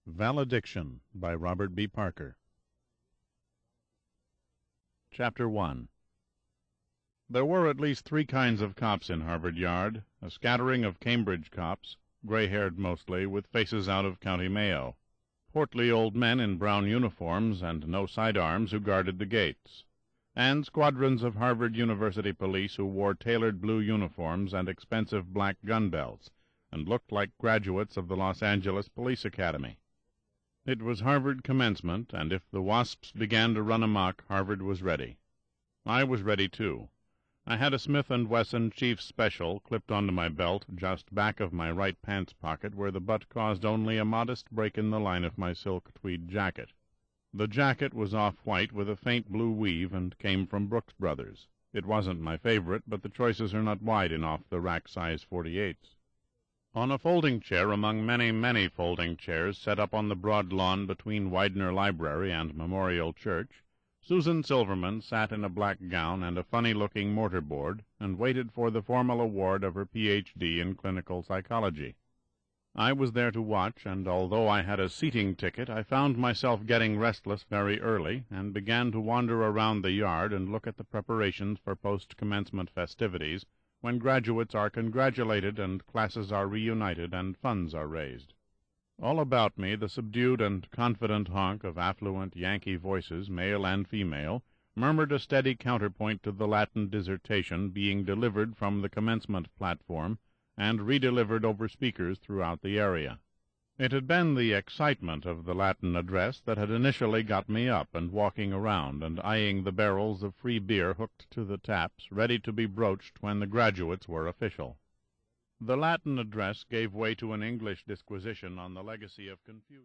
Valediction by Robert B. Parker. Chapter 1. There were at least 3 kinds of cops in Harvard Yard, a scattering of Cambridge cops, gray-haired mostly, with faces out of County Mayo, portly old men in brown uniforms and no sidearms who guarded the gates, and squadrons of Harvard University police who wore tailored blue uniforms and expensive black gun belts, and looked like graduates of the Los Angeles Police Academy. It was Harvard commencement, and if the wasps began to run amok, Harvard was ready. I was ready, too. I had a Smith & Wesson Chief's Special clipped onto my belt just back of my right pants pocket, where the butt caused only a modest break in the line of my silk tweed jacket. The jacket was off-white with a faint blue weave and came from Brooks Brothers. It wasn't my favorite, but the choices are not wide in off-the-rack size 48s. On a folding chair among many, many folding chairs set up on the broad lawn between Widener Library and Memorial Church, Susan Silverman sat in a black gown and a funny-looking mortarboard and waited for the formal award of her Ph.D. in clinical psychology. I was there to watch, and although I had a seating ticket, I found myself getting restless very early and began to wander around the yard and look at the preparations for post-commencement festivities, when graduates are congratulated and classes are reunited and funds are raised. All about me the subdued and confident honk of affluent Yankee voices, male and female, murmured a steady counterpoint to the Latin dissertation being delivered from the commencement platform and redelivered over speakers throughout the area. It had been the excitement of the Latin address that had initially got me up and walking around and eyeing the barrels of free beer hooked to the taps, ready to be broached when the graduates were official. The Latin address gave way to an English disquisition on the legacy of Confucius.